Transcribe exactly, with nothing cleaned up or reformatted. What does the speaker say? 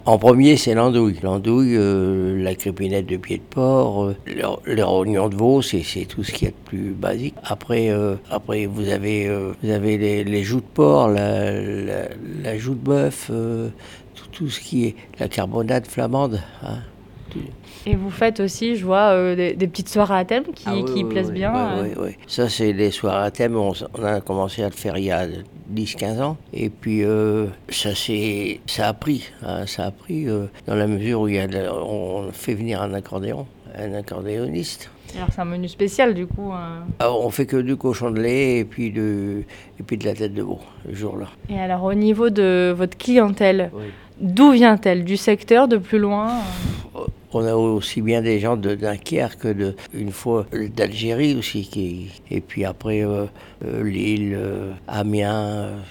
En premier, c'est l'andouille. L'andouille, euh, la crépinette de pied de porc, euh, les, les rognons de veau, c'est, c'est tout ce qu'il y a de plus basique. Après, euh, après vous avez, euh, vous avez les, les joues de porc, la, la, la joue de bœuf, euh, tout, tout ce qui est la carbonade flamande. Hein. Et vous faites aussi, je vois, euh, des, des petites soirées à thème qui, Ah oui, qui oui, plaisent oui, bien. oui, euh. oui, oui. Ça, c'est les soirées à thème. On, s- on a commencé à le faire il y a dix quinze ans. Et puis, euh, ça, c'est, ça a pris. Hein, ça a pris euh, dans la mesure où il y a de- on fait venir un accordéon, un accordéoniste. Alors c'est un menu spécial du coup. euh. Ah, on fait que du cochon de lait et puis de, et puis de la tête de veau, le jour-là. Et alors au niveau de votre clientèle, Oui. d'où vient-elle? Du secteur, de plus loin? euh On a aussi bien des gens de Dunkerque que de, une fois d'Algérie aussi. Qui, et puis après, euh, euh, Lille, euh, Amiens,